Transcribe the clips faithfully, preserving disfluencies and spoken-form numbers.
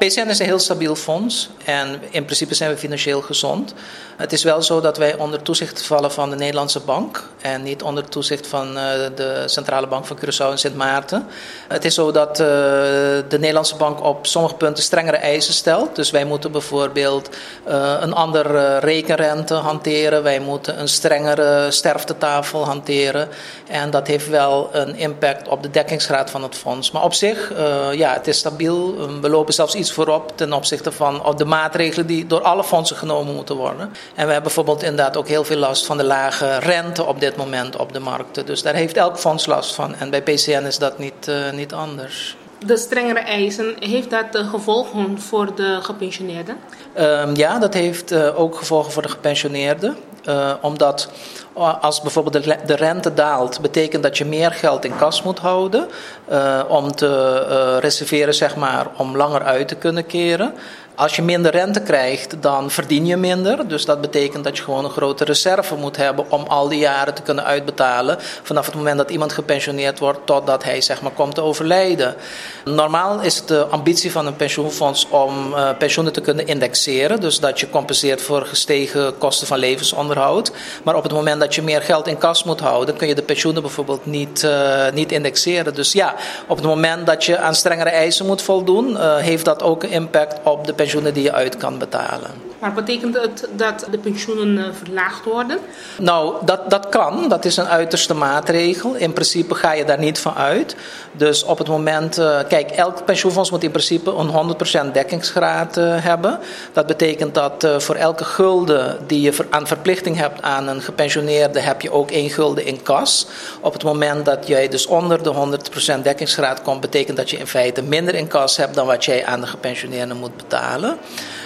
P C N is een heel stabiel fonds en in principe zijn we financieel gezond. Het is wel zo dat wij onder toezicht vallen van de Nederlandse Bank en niet onder toezicht van uh, de Centrale Bank van Curaçao en Sint Maarten. Het is zo dat uh, de Nederlandse Bank op sommige punten strengere eisen stelt. Dus wij moeten bijvoorbeeld uh, een andere rekenrente hanteren. Wij moeten een strengere sterftetafel hanteren. En dat heeft wel een impact op de dekkingsgraad van het fonds. Maar op zich, uh, ja, het is stabiel. We lopen zelfs iets voorop ten opzichte van de maatregelen die door alle fondsen genomen moeten worden. En we hebben bijvoorbeeld inderdaad ook heel veel last van de lage rente op dit moment op de markten. Dus daar heeft elk fonds last van. En bij P C N is dat niet, uh, niet anders. De strengere eisen, heeft dat gevolgen voor de gepensioneerden? Um, ja, dat heeft uh, ook gevolgen voor de gepensioneerden. Uh, omdat als bijvoorbeeld de, de rente daalt, betekent dat je meer geld in kas moet houden. Uh, om te uh, reserveren, zeg maar, om langer uit te kunnen keren. Als je minder rente krijgt, dan verdien je minder. Dus dat betekent dat je gewoon een grote reserve moet hebben om al die jaren te kunnen uitbetalen. Vanaf het moment dat iemand gepensioneerd wordt totdat hij, zeg maar, komt te overlijden. Normaal is het de ambitie van een pensioenfonds om uh, pensioenen te kunnen indexeren. Dus dat je compenseert voor gestegen kosten van levensonderhoud. Maar op het moment dat je meer geld in kas moet houden, kun je de pensioenen bijvoorbeeld niet, uh, niet indexeren. Dus ja, op het moment dat je aan strengere eisen moet voldoen, uh, heeft dat ook een impact op de pensioenen die je uit kan betalen. Maar betekent het dat de pensioenen verlaagd worden? Nou, dat, dat kan. Dat is een uiterste maatregel. In principe ga je daar niet van uit. Dus op het moment... Uh, kijk, elk pensioenfonds moet in principe een honderd procent dekkingsgraad uh, hebben. Dat betekent dat uh, voor elke gulden die je ver, aan verplichting hebt aan een gepensioneerde, heb je ook één gulden in kas. Op het moment dat jij dus onder de honderd procent dekkingsgraad komt, betekent dat je in feite minder in kas hebt dan wat jij aan de gepensioneerde moet betalen.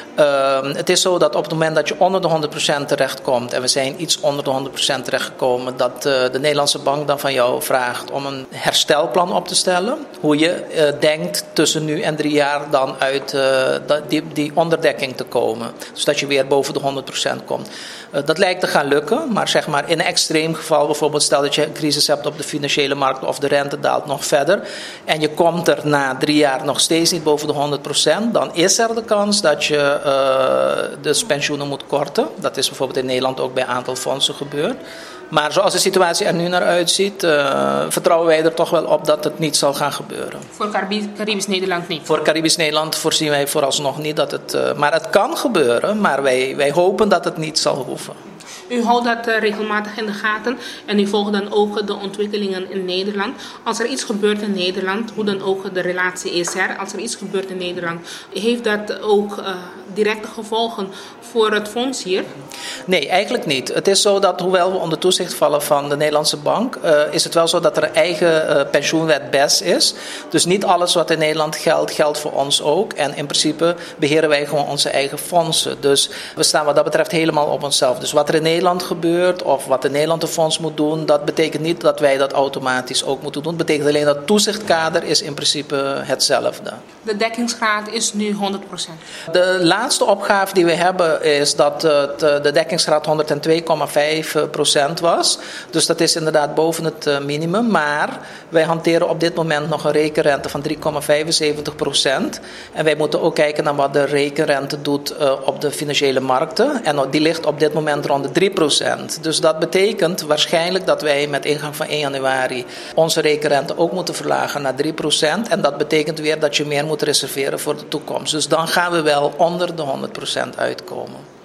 Uh, het is zo dat op het moment dat je onder de honderd procent terechtkomt, en we zijn iets onder de honderd procent terechtgekomen, dat uh, de Nederlandse Bank dan van jou vraagt om een herstelplan op te stellen. Hoe je uh, denkt tussen nu en drie jaar dan uit uh, die, die onderdekking te komen. Dus dat je weer boven de honderd procent komt. Uh, dat lijkt te gaan lukken, maar zeg maar in een extreem geval, bijvoorbeeld stel dat je een crisis hebt op de financiële markt of de rente daalt nog verder en je komt er na drie jaar nog steeds niet boven de honderd procent, dan is er de kans dat je Uh, dus pensioenen moet korten. Dat is bijvoorbeeld in Nederland ook bij een aantal fondsen gebeurd. Maar zoals de situatie er nu naar uitziet, uh, vertrouwen wij er toch wel op dat het niet zal gaan gebeuren. Voor Caribisch, Caribisch Nederland niet? Voor Caribisch Nederland voorzien wij vooralsnog niet dat het... Uh, maar het kan gebeuren, maar wij, wij hopen dat het niet zal hoeven. U houdt dat uh, regelmatig in de gaten en u volgt dan ook de ontwikkelingen in Nederland. Als er iets gebeurt in Nederland, hoe dan ook de relatie is er, als er iets gebeurt in Nederland, heeft dat ook uh, directe gevolgen voor het fonds hier? Nee, eigenlijk niet. Het is zo dat, hoewel we onder toezicht vallen van de Nederlandse Bank, uh, is het wel zo dat er een eigen uh, pensioenwet B E S is. Dus niet alles wat in Nederland geldt, geldt voor ons ook. En in principe beheren wij gewoon onze eigen fondsen. Dus we staan wat dat betreft helemaal op onszelf. Dus wat er in Nederland gebeurt of wat de Nederlandse fonds moet doen, dat betekent niet dat wij dat automatisch ook moeten doen. Het betekent alleen dat het toezichtkader is in principe hetzelfde. De dekkingsgraad is nu honderd procent. De laatste opgave die we hebben is dat het, de dekkingsgraad honderdtwee komma vijf procent was. Dus dat is inderdaad boven het minimum. Maar wij hanteren op dit moment nog een rekenrente van drie komma vijfenzeventig procent. En wij moeten ook kijken naar wat de rekenrente doet op de financiële markten. En die ligt op dit moment rond de drie procent. Dus dat betekent waarschijnlijk dat wij met ingang van één januari onze rekenrente ook moeten verlagen naar drie procent. En dat betekent weer dat je meer moet reserveren voor de toekomst. Dus dan gaan we wel onder de honderd procent uitkomen.